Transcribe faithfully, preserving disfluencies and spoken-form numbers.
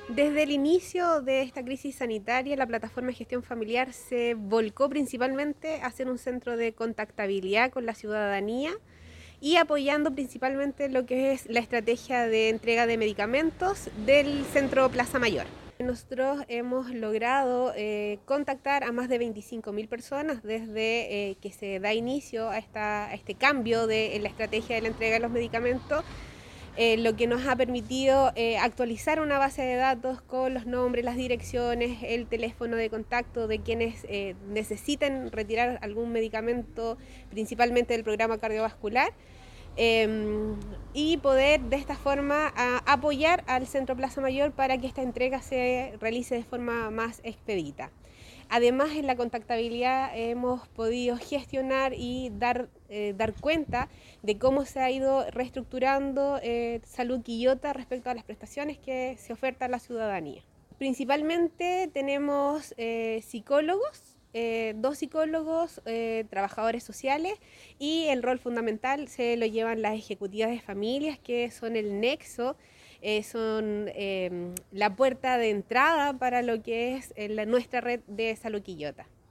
Desde el inicio de esta crisis sanitaria, la plataforma de gestión familiar se volcó principalmente a ser un centro de contactabilidad con la ciudadanía y apoyando principalmente lo que es la estrategia de entrega de medicamentos del Centro Plaza Mayor. Nosotros hemos logrado eh, contactar a más de veinticinco mil personas desde eh, que se da inicio a, esta, a este cambio de, en la estrategia de la entrega de los medicamentos, eh, lo que nos ha permitido eh, actualizar una base de datos con los nombres, las direcciones, el teléfono de contacto de quienes eh, necesiten retirar algún medicamento, principalmente del programa cardiovascular. Eh, y poder de esta forma a, apoyar al Centro Plaza Mayor para que esta entrega se realice de forma más expedita. Además, en la contactabilidad hemos podido gestionar y dar, eh, dar cuenta de cómo se ha ido reestructurando eh, Salud Quillota respecto a las prestaciones que se ofertan a la ciudadanía. Principalmente tenemos eh, psicólogos, eh, dos psicólogos, eh, trabajadores sociales, y el rol fundamental se lo llevan las ejecutivas de familias, que son el nexo, eh, son eh, la puerta de entrada para lo que es eh, la, nuestra red de Salud Quillota.